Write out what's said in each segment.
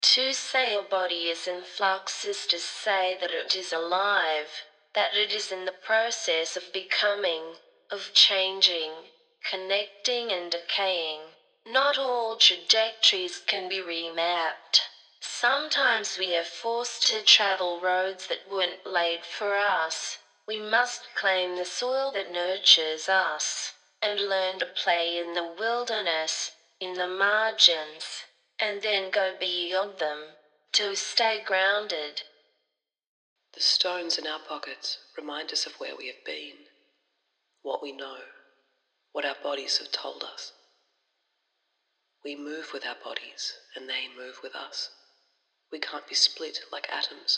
To say a body is in flux is to say that it is alive, that it is in the process of becoming, of changing, connecting and decaying. Not all trajectories can be remapped. Sometimes we are forced to travel roads that weren't laid for us. We must claim the soil that nurtures us, and learn to play in the wilderness, in the margins, and then go beyond them, to stay grounded. The stones in our pockets remind us of where we have been, what we know, what our bodies have told us. We move with our bodies, and they move with us. We can't be split like atoms.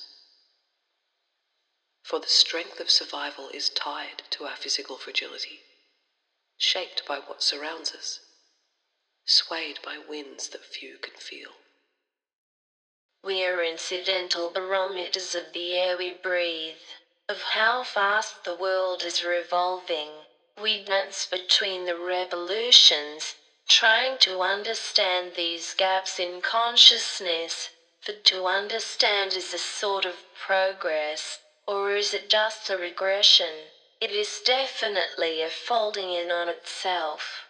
For the strength of survival is tied to our physical fragility, shaped by what surrounds us, swayed by winds that few can feel. We are incidental barometers of the air we breathe, of how fast the world is revolving. We dance between the revolutions, trying to understand these gaps in consciousness. For to understand is a sort of progress, or is it just a regression? It is definitely a folding in on itself.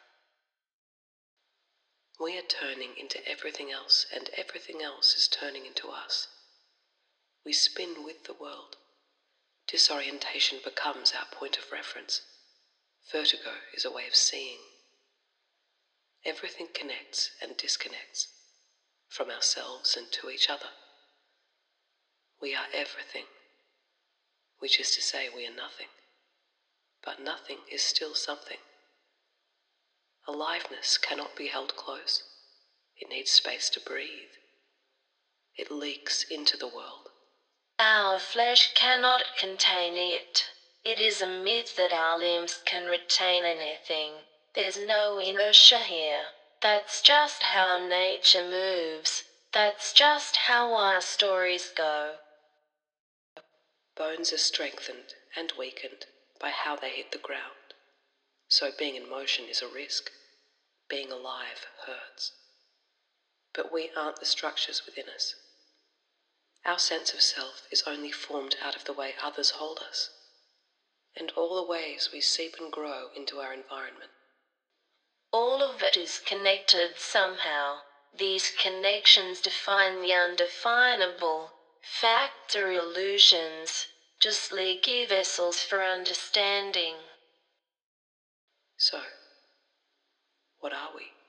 We are turning into everything else, and everything else is turning into us. We spin with the world. Disorientation becomes our point of reference. Vertigo is a way of seeing. Everything connects and disconnects, from ourselves and to each other. We are everything, which is to say we are nothing. But nothing is still something. Aliveness cannot be held close. It needs space to breathe. It leaks into the world. Our flesh cannot contain it. It is a myth that our limbs can retain anything. There's no inertia here. That's just how nature moves. That's just how our stories go. Bones are strengthened and weakened by how they hit the ground. So being in motion is a risk. Being alive hurts. But we aren't the structures within us. Our sense of self is only formed out of the way others hold us, and all the ways we seep and grow into our environment. All of it is connected somehow. These connections define the undefinable. Facts are illusions, just leaky vessels for understanding. So, what are we?